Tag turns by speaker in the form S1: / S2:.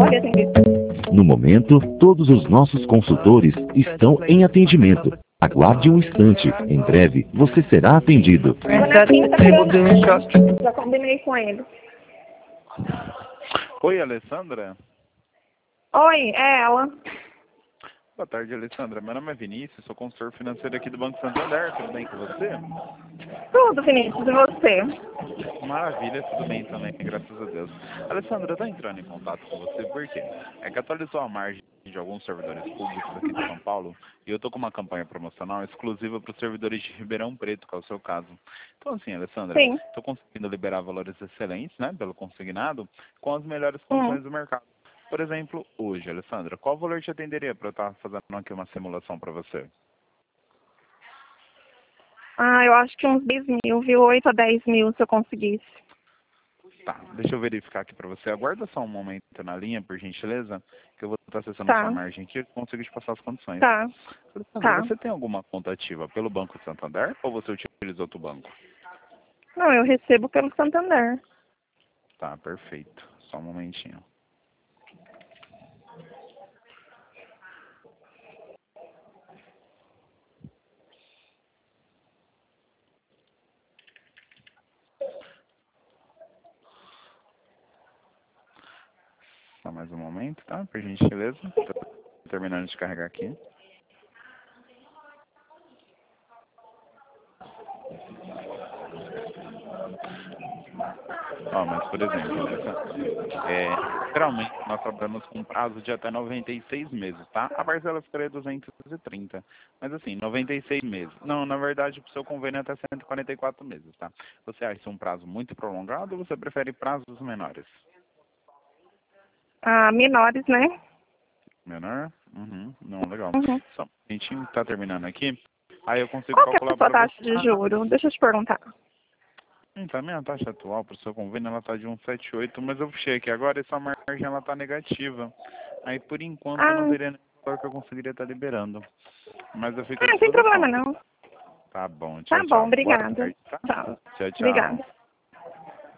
S1: No momento, todos os nossos consultores estão em atendimento. Aguarde um instante. Em breve, você será atendido.
S2: Já combinei com ele.
S3: Oi, Alessandra.
S2: Oi, é ela.
S3: Boa tarde, Alessandra. Meu nome é Vinícius, sou consultor financeiro aqui do Banco Santander. Tudo bem com você?
S2: Tudo, Vinícius, e você?
S3: Maravilha, tudo bem também, graças a Deus. Alessandra, eu estou entrando em contato com você porque é que atualizou a margem de alguns servidores públicos aqui de São Paulo e eu estou com uma campanha promocional exclusiva para os servidores de Ribeirão Preto, que é o seu caso. Então, assim, Alessandra, estou conseguindo liberar valores excelentes, né, pelo consignado, com as melhores condições do mercado. Por exemplo, hoje, Alessandra, qual valor te atenderia para eu estar fazendo aqui uma simulação para você?
S2: Eu acho que uns 10 mil, viu? 8 a 10 mil se eu conseguisse.
S3: Tá, deixa eu verificar aqui para você. Aguarda só um momento na linha, por gentileza, que eu vou estar acessando a sua margem aqui e consigo te passar as condições. Alessandra, você tem alguma conta ativa pelo Banco Santander ou você utiliza outro banco?
S2: Não, eu recebo pelo Santander.
S3: Tá, perfeito. Só um momentinho. Só mais um momento, tá? Por gentileza. Tô terminando de carregar aqui. Mas por exemplo, geralmente nós trabalhamos com um prazo de até 96 meses, tá? A parcela ficaria 230, mas assim, 96 meses. Não, na verdade, o seu convênio é até 144 meses, tá? Você acha um prazo muito prolongado ou você prefere prazos menores?
S2: Menores, né?
S3: Menor? Não, legal. Só a gente tá terminando aqui, aí eu consigo
S2: Qual que é
S3: calcular
S2: a sua
S3: para
S2: taxa de juros? Deixa eu te perguntar.
S3: Então, a minha taxa atual para o seu convênio ela está de 1,78, mas eu puxei aqui agora e sua margem ela está negativa. Aí, por enquanto, eu não teria nenhum valor que eu conseguiria estar liberando. Mas eu fico à
S2: Não tem
S3: disposição.
S2: problema, não.
S3: Tá bom, tchau,
S2: Tá
S3: tchau.
S2: bom, obrigada.
S3: Boa tarde, tá?
S2: Tchau.
S3: Tchau, tchau.
S2: Obrigada.